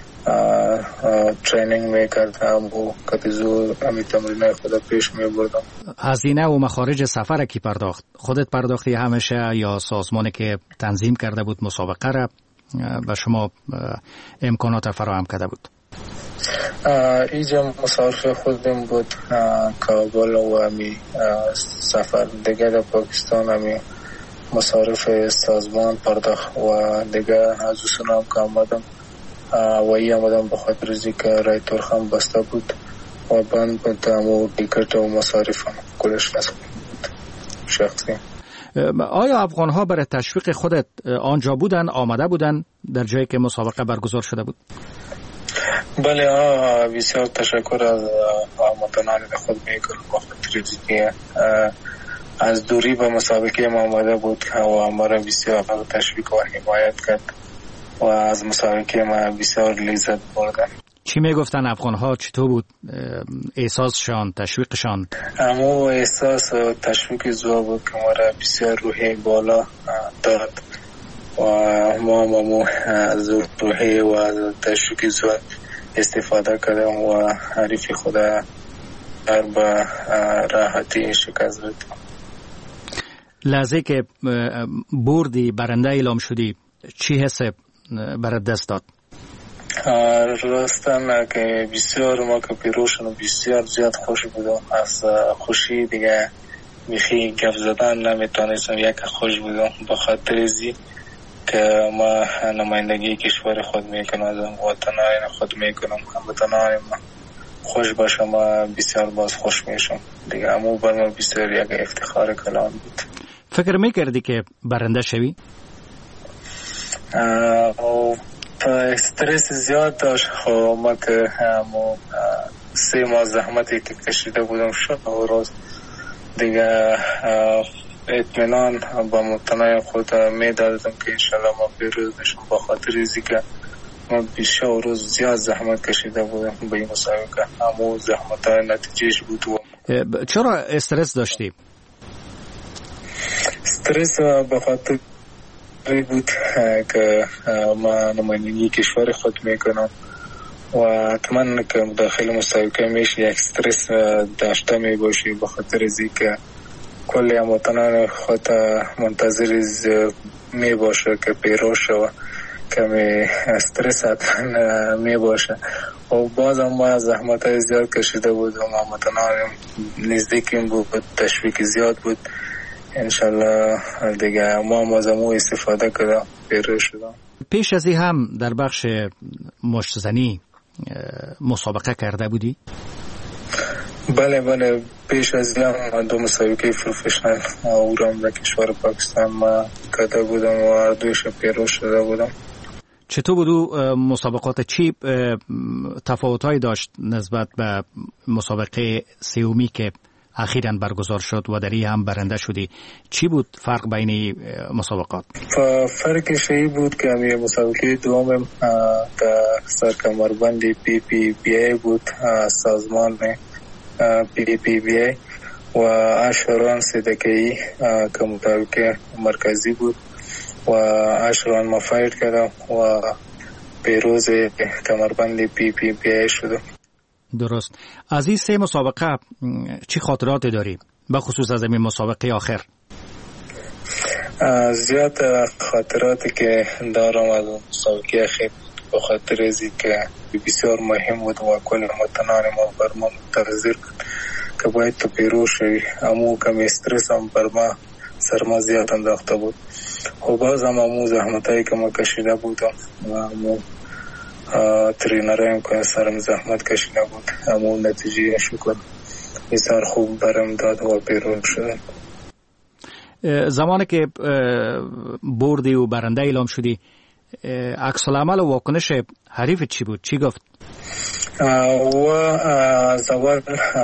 ترینینگ میکرد. هم و کتیزو همی تمرینای خود پیش می بردم. هزینه و مخارج سفر کی پرداخت؟ خودت پرداختی همیشه یا سازمانی که تنظیم کرده بود مسابقه را به شما امکانات فراهم کرده بود؟ اینجا مصارف خودم بود. کابل و همی سفر دیگه در پاکستان همی مصارف سازمان پرداخت و دیگه از اصنام که آمدم و ای آمدم بخاطر ازی که رای ترخم بسته بود و بند بود و دیکرت و مصارف هم کلش نسخ بود شخصی. آیا افغان ها برای تشویق خودت آنجا بودن، آمده بودن در جایی که مسابقه برگزار شده بود؟ بله ها، بسیار تشکر از آمدنان خود میکنم بخاطر ازی که از دوری به مسابقه ما آمده بود و ما را بسیار تشویق و حمایت کرد و از مسابقه ما بسیار لذت بردم. چی میگفتن افغان ها؟ چطور بود احساسشان، تشویقشان؟ اما احساس و تشویق زوا بود که ما را بسیار روحی بالا داد و ما مامو از روحی و از تشویق زوا استفاده کردم و حریف خدا در به راحتی شکست دادم. لحظه که بردی، برنده اعلام شدی، چی حس برات دست داد؟ راستن که بسیار ما که پیروشن و بسیار زیاد خوش بودم. از خوشی دیگه میخی گفت زدن نمیتونستم. یک خوش بودم بخاطر ازی که ما نمایندگی کشور خود میکنم، از وطنهای خود میکنم، هموطنهای ما خوش باشم و بسیار باز خوش میشم دیگه. امو بر ما بسیار یک افتخار کلان بود. فکر میکردی که برنده شوی؟ و استرس زیاد داشت. خب ما که همو سه ماه زحمتی که کشیده بودم شد و روز دیگه اطمینان با مطمئن خود میدادم که انشالله ما پیروز بشم بخاطر ازی که ما بیشه و روز زیاد زحمت کشیده بودم به این مسابقه. همو زحمت های نتیجهش بود. و چرا استرس داشتی؟ استرس بخاطر بود که ما نمایندگی کشور خود میکنم و حتما که داخل مسابقه میشه یک استرس داشته میباشی بخاطر ازی که کلی هموطنان خود منتظر میباشه که پیروز شو. کمی استرس حتما میباشه و بازم ما زحمت های زیاد کشیده بود و هموطنان نزدیکیم بود، تشویق زیاد بود. انشالله دیگه ما مازمو استفاده کردم پیروز شدم. پیش از این هم در بخش مشت زنی مسابقه کرده بودی؟ بله بله، پیش از این هم دو مسابقه پروفشنال اورام در کشور پاکستان ما کرده بودم و هر دویش پیروز شده بودم. چطور بود مسابقات؟ چی تفاوت‌هایی داشت نسبت به مسابقه سومی که اخیراً برگزار شد و دری هم برنده شدی؟ چی بود فرق بین مسابقات؟ فرقش این بود که همی مسابقه دوم در سرکمربند پی پی بی ای بود، سازمان پی پی بی ای و اشران صدقی که مسابقه مرکزی بود و اشران مفاید کردم و پیروز کمربند پی پی بی ای شدم. درست. از این سه مسابقه چی خاطرات داری؟ به خصوص از این مسابقه آخر. زیاد خاطراتی که دارم از مسابقه آخر به خاطر ازی که بسیار مهم بود و کل متنان ما بر ما منتظر بود که باید تو پیروز شوی. امو کم استرس هم بر ما سرما زیاد انداخته بود و باز هم امو زحمتایی که ما کشیده بودم و امو ترینرایم که سرم زحمت کشیده بود امو نتیجه شکر بسیار خوب برم داد و پیروز شدم. زمانی که بردی و برنده اعلام شدی عکس العمل و واکنش حریف چی بود؟ چی گفت؟ و از اول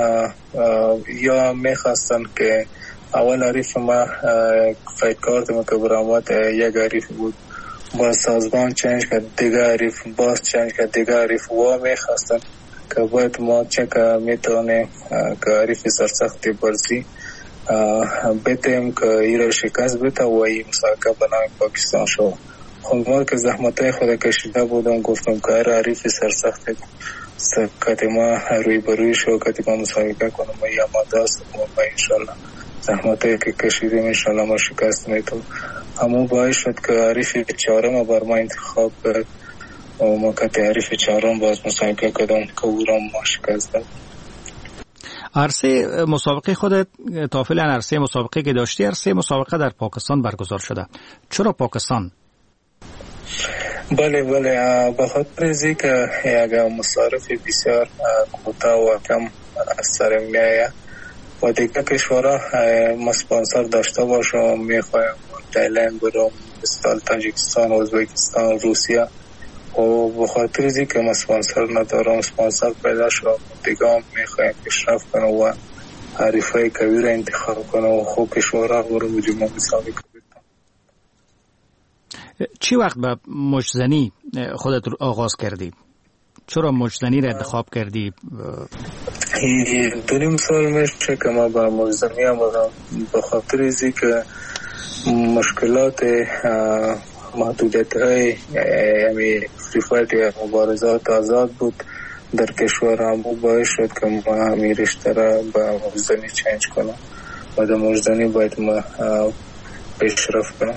یا میخواستن که اول حریف ما فایت کارت ما که برآمد یک حریف بود، باز سازمان چنج کرد دیگه حریف، باز چنج کرد دیگه حریف و میخواستن که باید ما چه که میتونه که حریف سرسختی برزی بتیم که ایره شکست بته و این مسابقه بنای پاکستان شو. خود ما که زحمتای خود کشیده بودم گفتم که هر حریف سرسختی کتی ما روی بروی شو کتی ما مسابقه کنم و یا ماده است و ما انشالله زحمتایی که کشیدیم انشالله ما شکست میتون. همون باعث شد که حریف چهارم بر ما انتخاب کرد و ما کتی حریف چهارم باز مسابقه کردم که او را ما شکست داد. عرصه مسابقه خودت تا فعلا عرصه مسابقه که داشتی عرصه مسابقه در پاکستان برگزار شده. چرا پاکستان؟ بله بله به خاطر ازی که یک مصارف بسیار کوتاه و کم سر میآید و دیگه کشورها ما سپانسر داشته باشم میخوایم تایلند برم مثل تاجیکستان، ازبکستان، روسیه و به خاطر ازی که ما سپانسر ندارم سپانسر پیدا شد دیگه میخوایم پیشرفت کنم و حریفای کبیر انتخاب کنم و خوب کشورها برم و جمعه مسابقه بدم. چی وقت به مجزنی خودت آغاز کردی؟ چرا مجزنی را انتخاب کردی؟ دو نیم سال میشه که ما به مجزنی آمدم به خاطر ازی که مشکلات محدودیت های یعنی فری فایت یا مبارزات آزاد بود در کشور هم باعث شد که ما همی رشته را به مجزنی چینج کنم و در مجزنی باید ما پیشرفت کنم.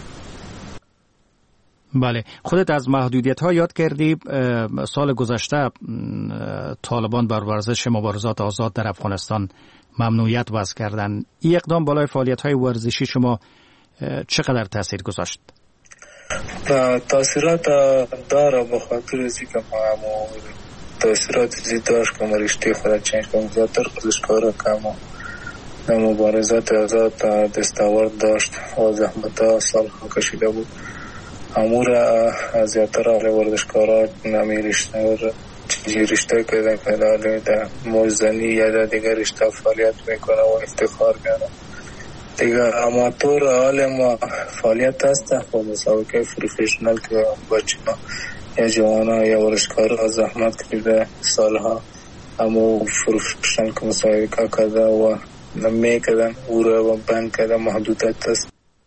بله، خودت از محدودیت ها یاد کردی. سال گذشته طالبان بر ورزش مبارزات آزاد در افغانستان ممنوعیت وضع کردن. این اقدام بالای فعالیت های ورزشی شما چقدر تاثیر گذاشت؟ تاثیرات داره به خاطر ازی که ما همو تاثیرات زید داشت که ما رشته خود چنج کنم زیادتر ورزشکارا که ما مبارزات آزاد دستاورد داشت و زحمت ها سال ها کشیده بود امور زیادتر آلی ورزشکارا نمی رشته و چیزی رشته کردن که در موزنی یا در دیگر رشته فعالیت میکنه و افتخار میانه دیگر اماتور آل ما فعالیت هسته و مسابقه پروفیشنال که بچه ها یا جوانا یا ورزشکارا زحمت کرده سالها اما پروفیشنال که مسابقه کرده و نمی کردن او را بند کرده محدودیت هست.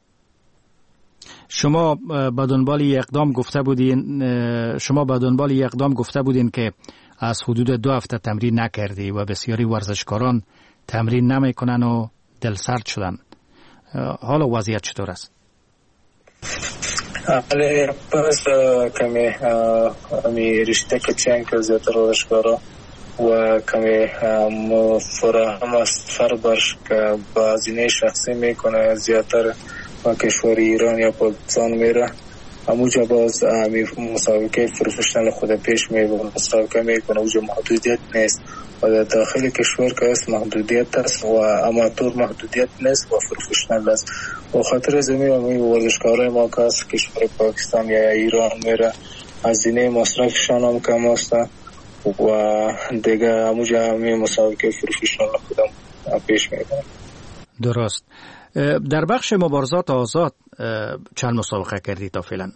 شما به دنبال اقدام گفته بودین شما به دنبال اقدام گفته بودین که از حدود دو هفته تمرین نکردی و بسیاری ورزشکاران تمرین نمیکنن و دلسرد شدن. حالا وضعیت چطور است؟ حالا پس کمی امی رشته که چند که زیادتر ورزشکارا و کمی فراهم است فربرش که با هزینه شخصی میکنه زیادتر و کشور ایران یا پاکستان میره همونجا باز مسابقه پروفیشنال خود پیش میبونه مسابقه میکنه اونجا محدودیت نیست و در داخل کشور که است محدودیت است و اماتور محدودیت نیست و پروفیشنال است و خاطر زمین و ورزشکارای ما که است کشور پاکستان یا ایران میره هزینه مصرفشان هم کم است و دیگه همونجا همین مسابقه پروفیشنال خودم پیش میبونه. درست. در بخش مبارزات آزاد چند مسابقه کردی تا فعلا؟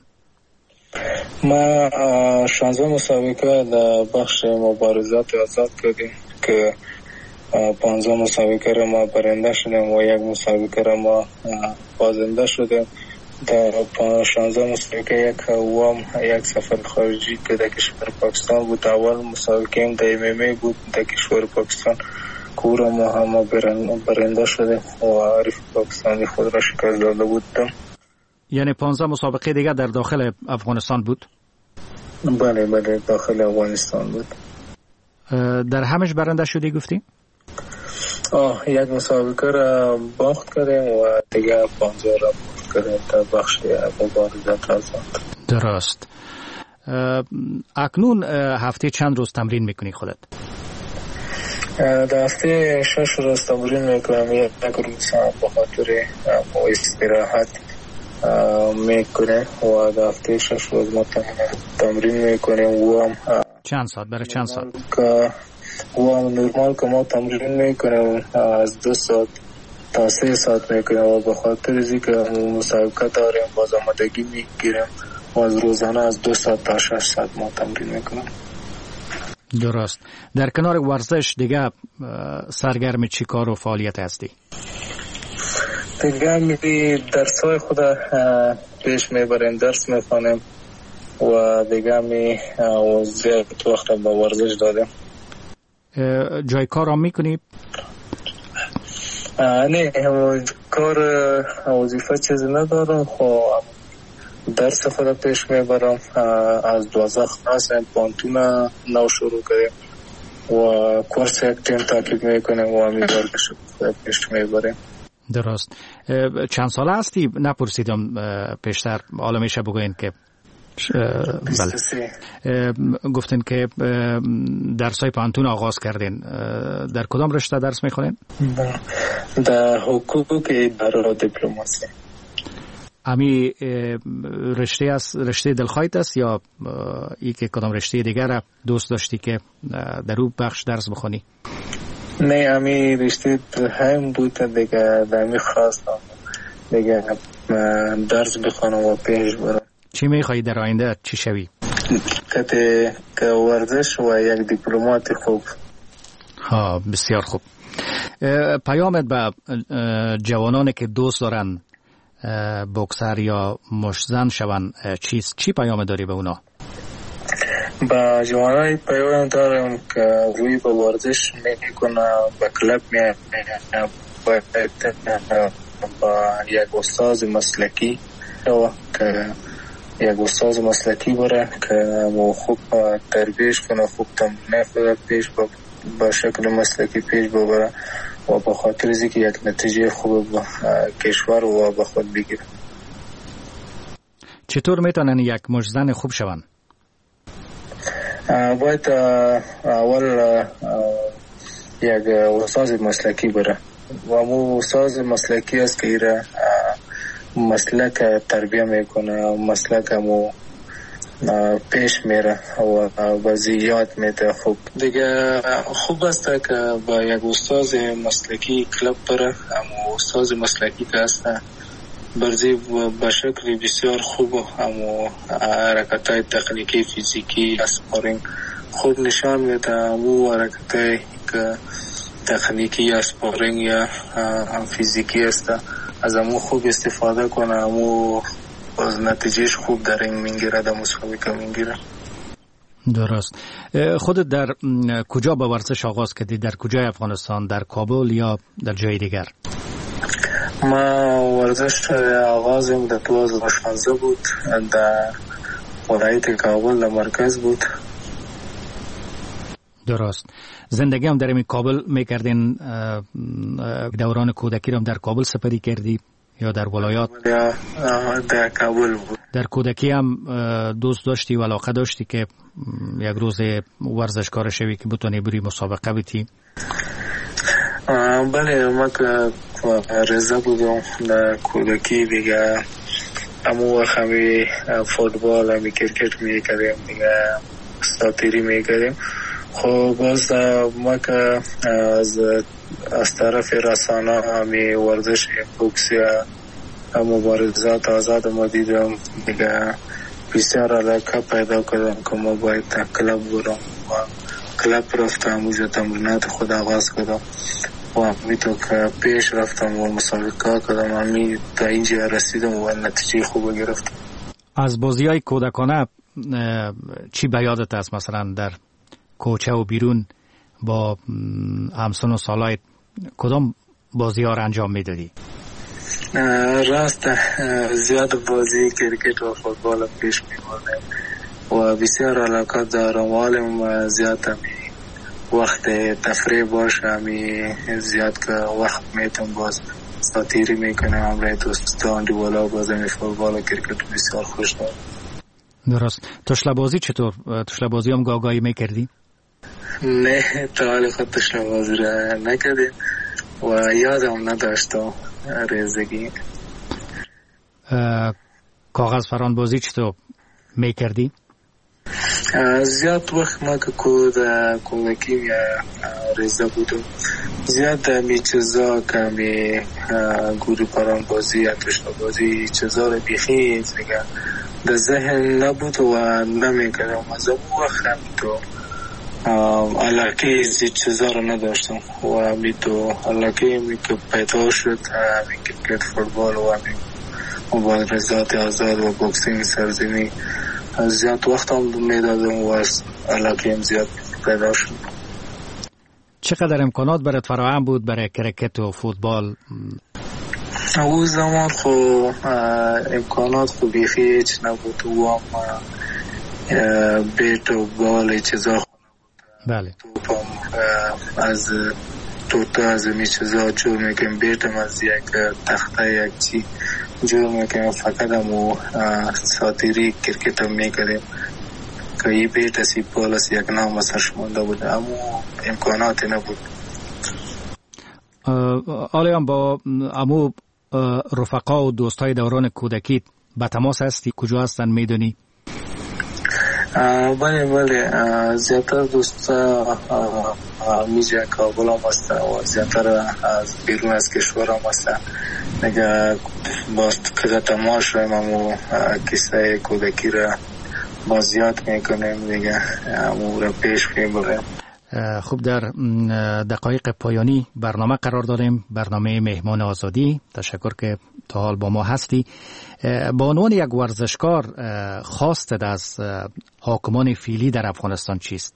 ما شانزده مسابقه در بخش مبارزات آزاد کردیم که پانزده مسابقه را ما برنده شدیم و یک مسابقه را ما بازنده شدیم. در شانزده مسابقه یک وام یک سفر خارجی که در کشور پاکستان بود. اول مسابقه هم در ام ام ای بود در کشور پاکستان کورا ما هم برنده شده و عارف پاکستانی خود را شکست داده بودم. یعنی پانزده مسابقه دیگه در داخل افغانستان بود؟ بله بله داخل افغانستان بود. در همش برنده شدی گفتی؟ آه یک مسابقه را باخت کردیم و دیگه پانزده را باخت کردیم در بخش مبارزات آزاد. درست. اکنون هفته چند روز تمرین میکنی خودت؟ در هفته شش روز تمرین میکنم. یک روز به خاطر استراحت میکنه و در هفته شش روز ما تمرین میکنیم. و هم چند ساعت؟ برای چند ساعت؟ و هم نرمال که ما تمرین میکنیم از دو ساعت تا سه ساعت میکنیم و به خاطر ازی که مسابقه داریم باز آمادگی میگیریم و از روزانه از دو ساعت تا شش ساعت ما تمرین میکنیم. درست. در کنار ورزش دیگه سرگرم چی کار و فعالیت هستی؟ دیگه می درس های خود پیش میبریم، درس میخوانیم و دیگه می زیاد وقت با ورزش دادیم. جای کار هم میکنی؟ نه کار وظیفه چیزی ندارم، خب درس خود پیش میبرم. از دوازده خلاصیم، پانتون نو شروع کردیم و کورس یک تیم تعقیب میکنیم و همی ورزش خود پیش میبریم. درست. چند ساله هستی؟ نپرسیدم پیشتر، حالا میشه بگوین که بله. گفتین که درسای پانتون آغاز کردین. در کدام رشته درس میخونین؟ در حقوق اداره و دیپلماسی. امی رشته است، رشته دلخواهت است یا ای که کدام رشته دیگر دوست داشتی که در اون بخش درس بخونی؟ نه، امی رشته دلخواهم بود دیگه، دمی خواستم دیگه درس بخونم و پیش برم. چی میخوایی در آینده چی شوی؟ که که ورزش و یک دیپلمات خوب. ها، بسیار خوب. پیامت به جوانانی که دوست دارن بوکسر یا مشتزن شون چیست؟ چی پیام داری به اونا؟ با جوانای پیام دارم که روی به ورزش میکنه، با کلب میاد، با یک استاد مسلکی و که یک استاد مسلکی بره که مو خوب تربیش کنه، خوب تمرین خود پیش با شکل مسلکی پیش ببره و به خاطر از اینکه یک نتیجه خوب با کشور و با خود بگیره. چطور میتونن یک مشتزن خوب شون؟ باید اول یک استاد مسلکی بره و مو استاد مسلکی است که ایره مسلک تربیه میکنه، مسلک مو پیش میره و وضعیات میده. خوب دیگه خوب است که با یک استاد مسلکی کلب بره. اما استاد مسلکی که هست برزی به شکل بسیار خوب، اما حرکت های تکنیکی فیزیکی اسپارینگ خوب نشان میده. اما حرکت های که تکنیکی اسپارینگ یا هم فیزیکی است از امو خوب استفاده کنه، امو باز نتیجهش خوب در این میگیره، در مسابقه میگیره. درست. خودت در کجا با ورزش آغاز کردی؟ در کجای افغانستان؟ در کابل یا در جای دیگر؟ ما ورزش آغازم در دو هزار و شانزده بود، در ولایت کابل در مرکز بود. درست. زندگی هم در این کابل میکردین؟ دوران کودکی هم در کابل سپری کردی یا در ولایات؟ در کابل بود. در کودکی هم دوست داشتی و علاقه داشتی که یک روز ورزشکار شوی که بتونی بری مسابقه بیتی؟ بله، ما که رضا بودم در کودکی دیگه، امو خمی فوتبال همی کرکت میکردیم دیگه، استاتیری میکردیم. خب باز ما که از از طرف رسانه همی ورزش بوکسی مبارزات آزاد ما دیدم دیگه، بسیار علاقه پیدا کردم که ما باید تا کلب برم و کلب رفتم، اونجا تمرینات خود آغاز کردم و همی تو که پیش رفتم و مسابقه کردم، همی تا اینجا رسیدم و نتیجه خوب گرفتم. از بازی های کودکانه چی به یادت است؟ مثلا در کوچه و بیرون با همسن و سالایت کدام بازی ها را انجام میدادی؟ راست زیاد بازی کرکت و فوتبال پیش میبردم و بسیار علاقه دارم. حالم زیاد همی وقت تفریح باشه، همی زیاد که وقت میتونم باز ساتیری میکنم همراه دوستان دیوالا، باز همی فوتبال و کرکت بسیار خوش دارم. درست. تشله بازی چطور؟ تشله بازی هم گاگایی میکردی؟ نه تا حال خود تشنوازی را نکردیم و یادم نداشتم ریزگی. کاغذ فرانبازی چطور میکردی؟ زیاد وقت ما که کود کودکی یا ریزه بودم زیاد می چیزا که می گوری فرانبازی یا تشنوازی چیزا رو بیخی دیگه در ذهن نبود و نمیکردم. از اون وقت هم تو علاقه از چیزا رو نداشتم و می تو علاقه می که پیدا شد می کرکت فوتبال و می مبارزات آزاد و بوکسینگ سرزمینی زیاد وقت هم میدادم و از علاقه هم زیاد پیدا شد. چقدر امکانات برات فراهم بود برای کرکت و فوتبال؟ اون زمان خب امکانات خب بیخی هیچ نبود و هم بیت و بال چیزا خونه بود. بله. توپ هم از توتا از می چیزا جور میکنم، بیتم از یک تخته یک چی جور میکنم. فقط هم ساتیری کرکت هم میکردیم که این بیت اسی بال از یک نام از شمانده بود، اما امکاناتی نبود. آلی هم با امو رفقا و دوستای دوران کودکی به تماس هستی؟ کجا هستن میدونی؟ بله بله زیادتر دوستا میجه کابل هم هستن و زیادتر از بیرون از کشور هم هستن. نگه با که تماس شویم امو کسای کودکی را با زیاد میکنیم دیگه امو را پیش بریم. خوب، در دقایق پایانی برنامه قرار داریم، برنامه مهمان آزادی. تشکر که تا حال با ما هستی. با عنوان یک ورزشکار خواستت از حاکمان فعلی در افغانستان چیست؟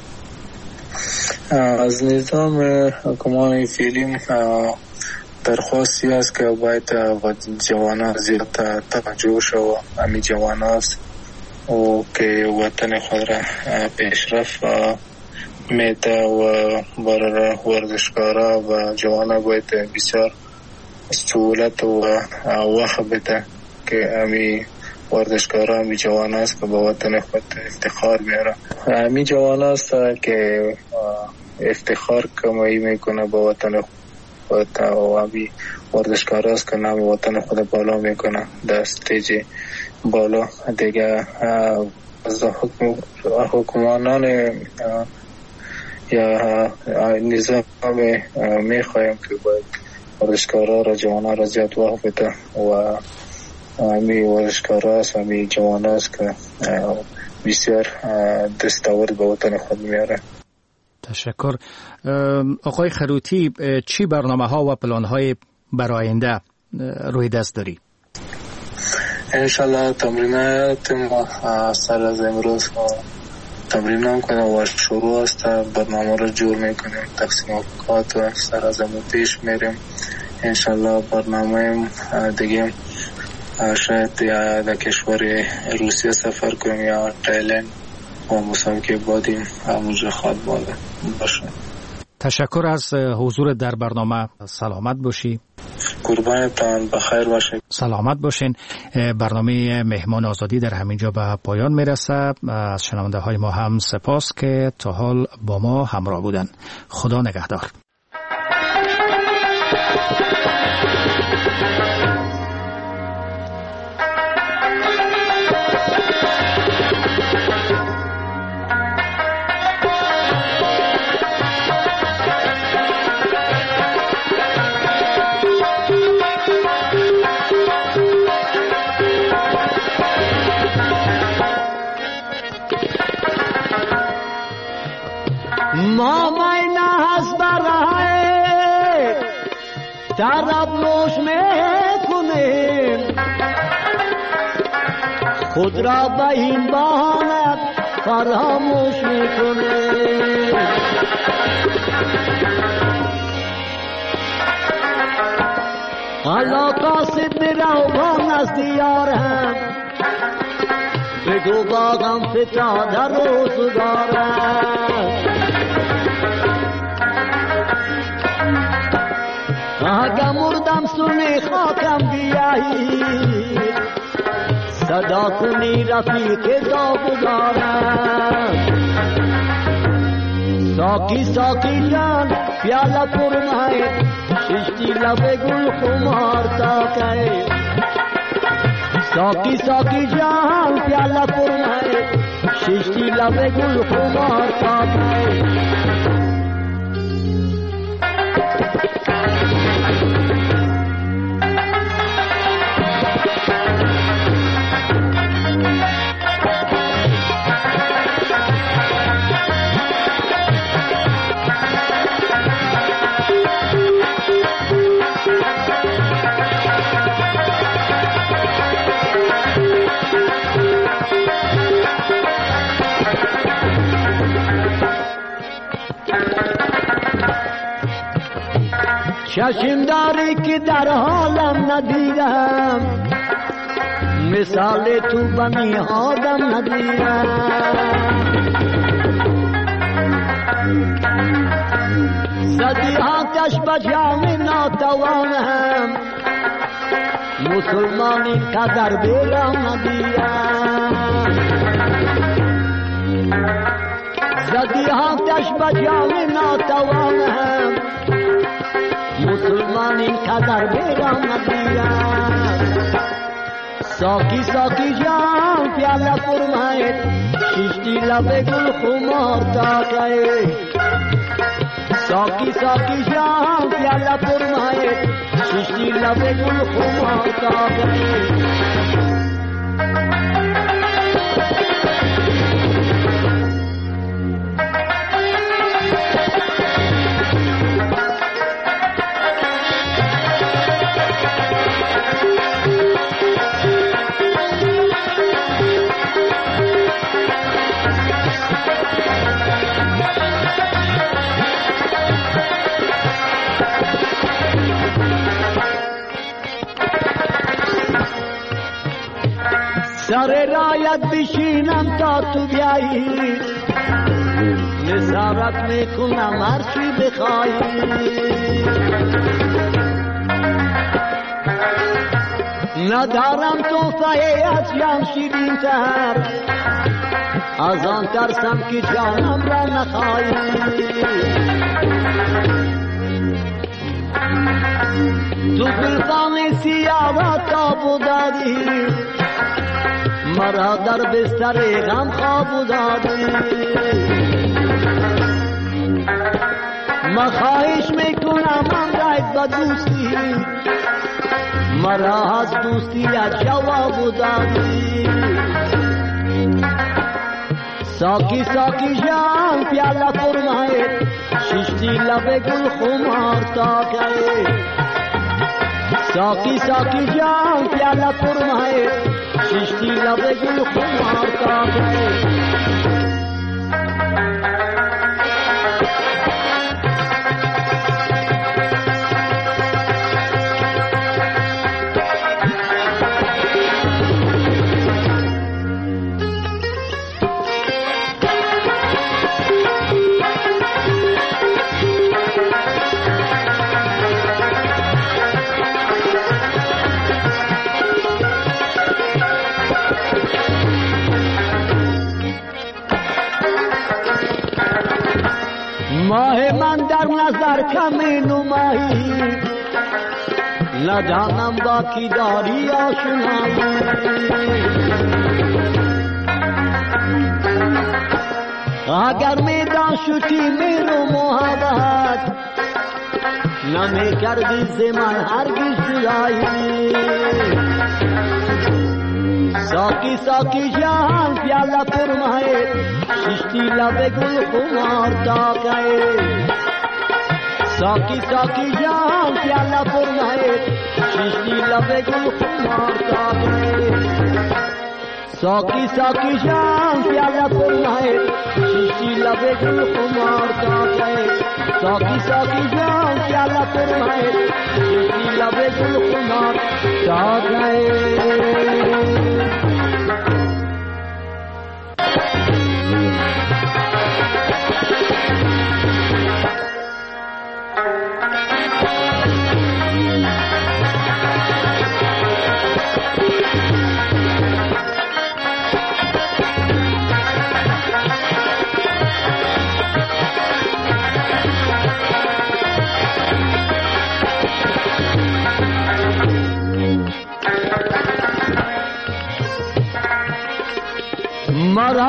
از نظام حاکمان فعلی درخواستی است که باید جوانان زیاد توجه شود. همین جوان است و که وطن خود را پیشرفت میده و برای ورزشکارا و جوانا باید بسیار سهولت و وقت بده که امی ورزشکارا امی جوان است که با وطن خود افتخار بیاره. امی جوان است که افتخار کمایی میکنه با وطن خود و امی ورزشکار است که نام وطن خود بالا میکنه در استیج بالا دیگه. از حکومانان یا نظام میخوایم که باید ورزشکارا را جوانا را زیاد وقت بده و همی ورزشکارا است همی جوانا است که بسیار دستاورد به وطن خود میاره. تشکر. آقای خروتی، چی برنامه ها و پلان های برای آینده روی دست داری؟ انشالله تمرینات ما سر از امروز تمرین هم کنیم و شروع است. برنامه را جور میکنیم، تقسیم اوقات و سر از امروز پیش میریم. انشالله برنامه دیگه شاید یا در کشور روسیه سفر کنیم یا تایلند و مسابقه بادیم همونجا خواد باشه. تشکر از حضور در برنامه. سلامت باشی. قربانتان، بخیر باشید. سلامت باشین. برنامه مهمان آزادی در همینجا به پایان میرسه. از شنونده های ما هم سپاس که تا حال با ما همراه بودن. خدا نگهدار. ما مینه از برای طرف نوش میکنیم، خود را به این بهانه فراموش میکنیم. حالا قاصد میروان از دیارم، بگو باغم فتاده روزگارم. اگه مردم سنی خاکم بیایی، صدا کنی رفیق داغدارم. ساقی ساقی جان پیاله پرمای ششتی لب گل خمار تا که ساقی ساقی جان پیاله پرمای ششتی لب گل خمار تا که چشم داری که در حالم ندیدم مثال تو بنی آدم ندیدم زدی آتش به جام ناتوانم مسلمانی قدر بیرم ندیدم زدی آتش به جام ناتوانم مسلمان این قدر بیرم ندیدم ساقی ساقی جان پیاله فرماید ششتی لب گل خمار تا که ساقی ساقی جان پیاله فرماید ششتی لب گل خمار تا که سر رایت بشینم تا تو بیایی نظارت میکنم هرچی بخوایی ندارم توفه از جان شیرین تر از آن ترسم که جانم را نخواهی تو گلفان سیاه تابو دادی مرا در بستر غم خواب دادی من خواهش میکنم امرایت با دوستی مرا از دوستی جواب دادی ساقی ساقی جان پیاله فرماید ششتی لب گل خمار تا که ساقی ساقی جان پیاله فرماید ششتی لب گل خمار تا که ماه من در نظر کمی نمایی ندانم با کی داری آشنایی اگر میدان شدی میرو محبت نمی کردی زمان هرگز جدایی ساقی ساقی جان پیاله فرماید ششتی لب گل خمار تا که ساقی ساقی جان پیاله فرماید ششتی لب گل خمار تا که ساقی ساقی جان پیاله فرماید ششتی لب گل خمار تا که ساقی ساقی جان پیاله فرماید ششتی لب گل خمار تا که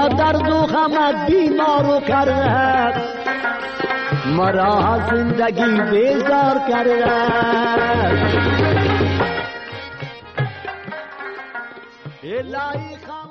با درد و غمت بیمارو کرده مرا زندگی بیزار کرده الهی